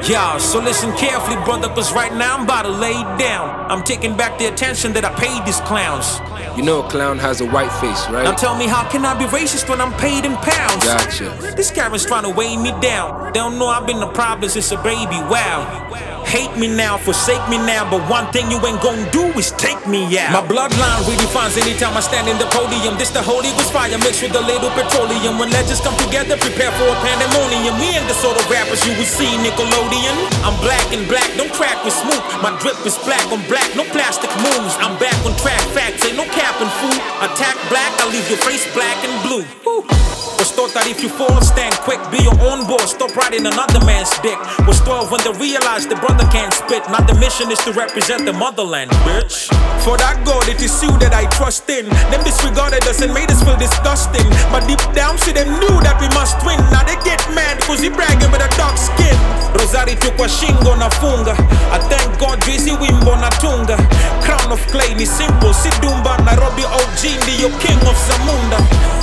Yeah, so listen carefully, brother, cause right now I'm about to lay it down. I'm taking back the attention that I paid these clowns. You know a clown has a white face, right? Now tell me, how can I be racist when I'm paid in pounds? Gotcha. This Karen's trying to weigh me down. They don't know I've been the problem since a baby, wow. Hate me now, forsake me now, but one thing you ain't gonna do is take me out. My bloodline redefines anytime I stand in the podium. This the Holy Ghost fire mixed with a little petroleum. When legends come together, prepare for a pandemonium. We ain't the sort of rappers you would see Nickelodeon. I'm black and black, don't crack with smooth. My drip is black on black, no plastic moves. I'm back on track, facts, ain't no cap and fool. Attack black, I'll leave your face black and blue. Woo. Was taught that if you fall, stand quick, be your own boss, stop riding another man's dick. Was 12 when they realized the brother can't spit. Now the mission is to represent the motherland, bitch. For that God, it is you that I trust in. Them disregarded us and made us feel disgusting. But deep down, see them knew that we must win. Now they get mad cause he bragging with a dark skin. Rosari tukwa shingo na funga. I thank God Jay-Z wimbo na tunga. Crown of clay ni simple, Sidumba Nairobi OG ndiyo king of Zamunda.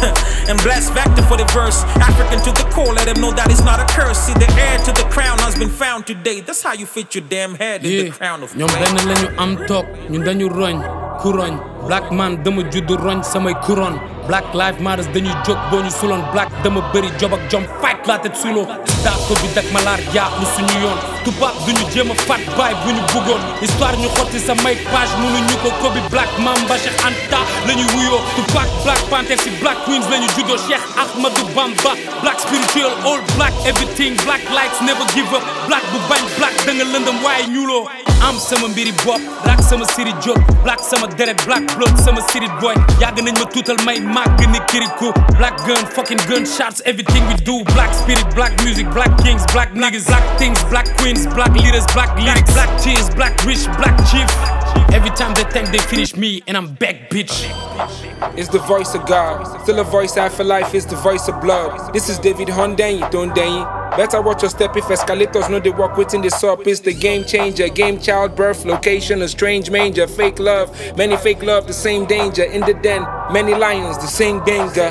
And bless Vector for the verse. African to the core, let them know that it's not a curse. See, the heir to the crown has been found today. That's how you fit your damn head in the crown of ñoom benn lañu am toog ñun dañu roñ ku roñ black man dama juddu roñ samay couronne. Black life matters dañuy jóg boo ñu suloon. Black dama bëri job ak jom fight la tête sous l'eau. daa ko bi dak malaar yaa lu suñu yoon. tubaab duñu jéem a fat baay bu ñu bëggoon. histoire ñu xotti sa may page mënuñu ko kobi black mamba Cheikh Anta lañuy wuyoo. Tupac Black Panther si Black Queens lañu juddoo. Cheikh Ahmadou Bamba black spiritual all black everything black lights never give up. Black bu bañ black da nga lëndëm waaye ñuuloo. am sama mbiri bopp black sama siri jóg. Black sama deret black blood sama siri boy. yàgg nañ ma tuutal may màgg ni kirikou. Black gun fucking gunshots everything we do. Black spirit black music black kings black niggas black things black queens black leaders black lyrics black tears black rich black chief. Every time they think they finish me and I'm back, bitch. It's the voice of God, still a voice after life, it's the voice of blood. This is David Hondenyi, Dondenyi. Better watch your step if escalators know they walk within the up. It's the game changer, game childbirth, location, a strange manger, fake love, many fake love, the same danger. In the den, many lions, the same danger.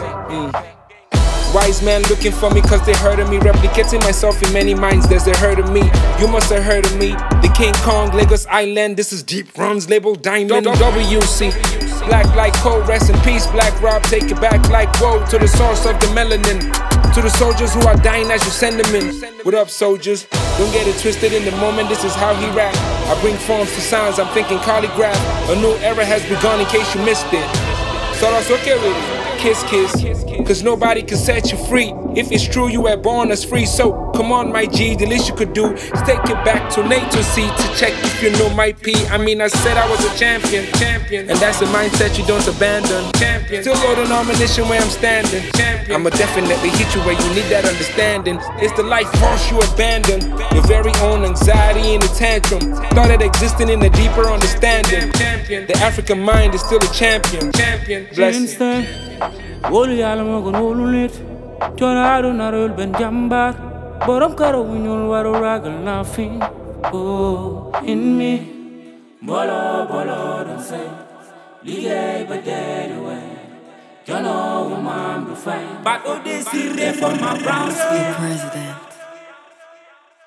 Wise man looking for me cause they heard of me. Replicating myself in many minds, there's a herd of me. You must have heard of me. The King Kong, Lagos Island, this is Deep Runs, labeled Diamond. WC, black like coal, rest in peace. Black Rob, take it back like woe. To the source of the melanin. To the soldiers who are dying as you send them in. What up, soldiers? Don't get it twisted in the moment, this is how he rap. I bring forms to sounds, I'm thinking calligraph. A new era has begun in case you missed it. So that's okay with it. Kiss, kiss, cause nobody can set you free. If it's true you were born as free, so come on my G, the least you could do is take it back to nature seat to check if you know my P. I mean I said I was a champion, and that's a mindset you don't abandon. Still loading ammunition where I'm standing. I'ma definitely hit you where you need that understanding. It's the life force you abandon. Your very own anxiety in a tantrum. Started existing in a deeper understanding. The African mind is still a champion. Bless it. Wolu yàlla moo gën wolu nit coono àdduna réewul benn jàmbaar borom karaw bu ñuul waru ragal nothing in me bolo don't say liggéey ba dee di wey coono wu maam du fay but oh this is for my brown skin president